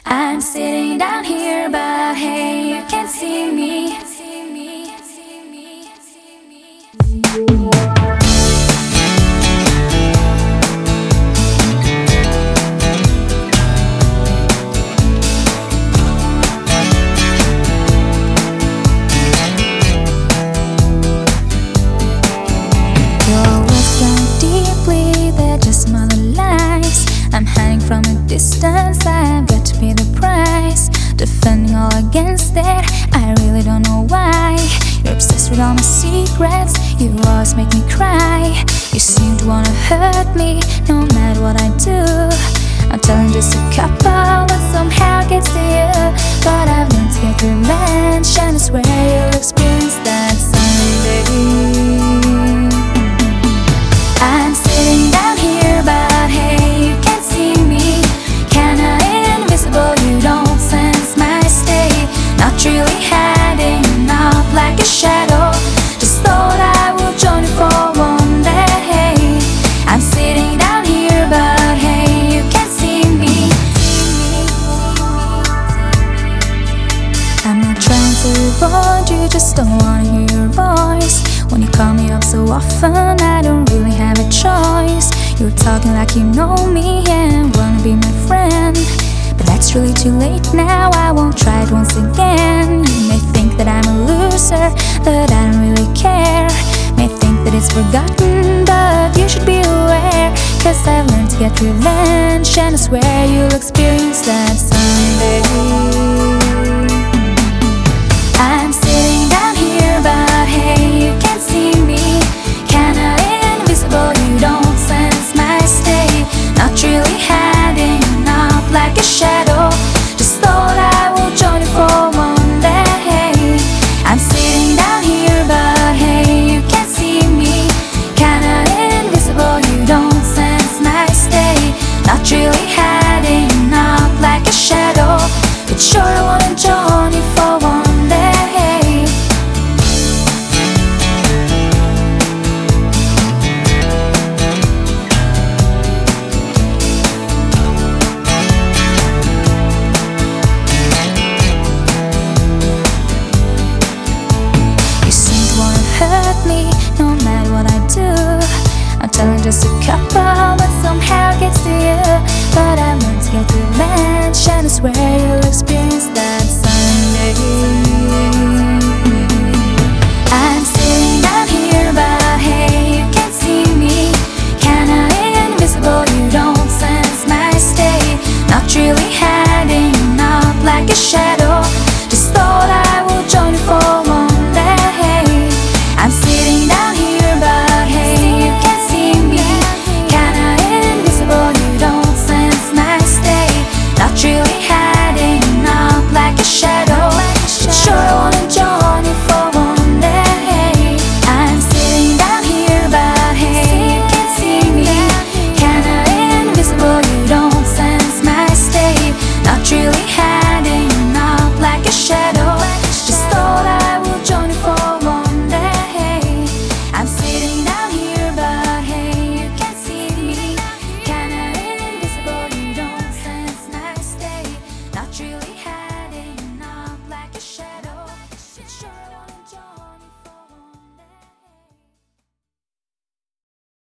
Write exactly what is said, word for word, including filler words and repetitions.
I'm sitting down here, but hey, you can't see me. Your words cut deeply, they're just mother lies. I'm hiding from a distance, I've got to pay the price. Defending all against it, I really don't know why. You're obsessed with all my secrets, you always make me cry. You seem to wanna hurt me, no matter what I do. I'm telling just a couple, but somehow it gets to you. But I've learned to get revenge, and I swear you'll experience that someday. I'm sitting down here, but hey, you can't see me. Kinda invisible, you don't sense my state. Not really hiding out like a shadow. Just thought I would join you for one day. I'm sitting down here, but hey, you can't see me. I'm not trying to avoid you, just don't wanna hear your voice. When you call me up so often, I don't really have a choice. You're talking like you know me and wanna be my friend, but that's really too late now, I won't try it once again. You may think that I'm a loser, but I don't really care. May think that it's forgotten, but you should be aware. Cause I've learned to get revenge, and I swear you'll experience that someday. I'm sitting down here, but hey, you can't see me. Kinda invisible, you don't sense my state. Not really hiding out like a shadow. Just thought I would join you for one day. I'm sitting down here, but hey, you can't see me. Kinda invisible, you don't sense my state. Not really hiding out like a shadow, but sure I wanna join you for one day. Hurt me, no matter what I do. I'm telling just a couple, but somehow it gets to you. But I learned to get revenge, and I swear you'll experience that someday. I'm sitting down here, but hey, you can't see me. Kinda invisible, you don't sense my state. Not really hiding out like a shadow.